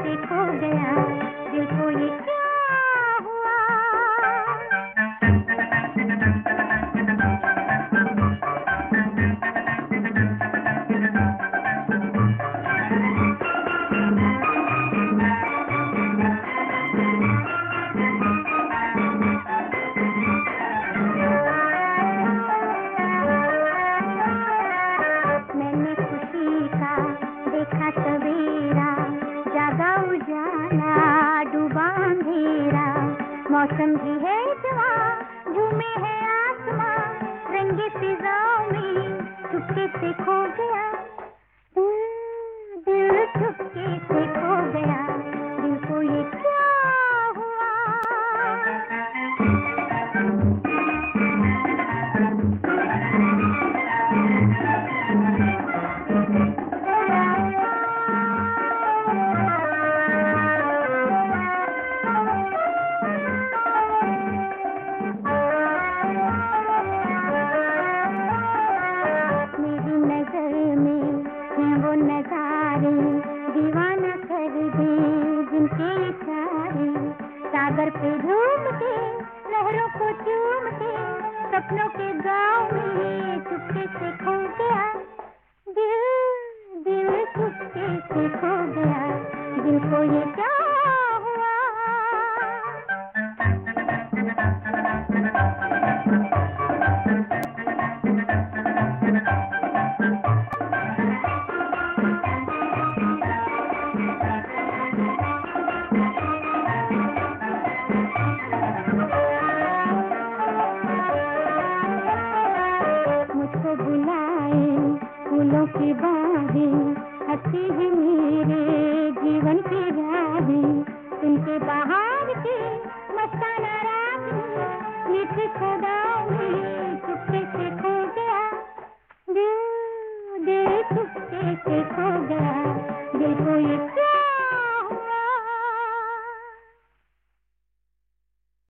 से खो गया, दिल को ये क्या हुआ। मैंने खुशी का देखा सवेरा, जागा उजाला डूबा अंधेरा, मौसम भी है जवां, झूमे है आसमां, रंगे फिजाओं में चुपके से खो गया, दिल चुपके से खो गया, दिल को ये क्या हुआ। मेरी नजर में हैं वो नजारे, दीवाना कर दे जिनके इशारे, सागर पे झूम के लहरों को चूम के, सपनों के गाँव में चुपके से खो गया, दिल चुपके से खो गया, दिल को ये क्या हुआ। मुझको बुलाए फूलों की बाहें, हंसी है मेरे जीवन की राहें, सुन के बाहर की मस्ताना रात में मीठी सदा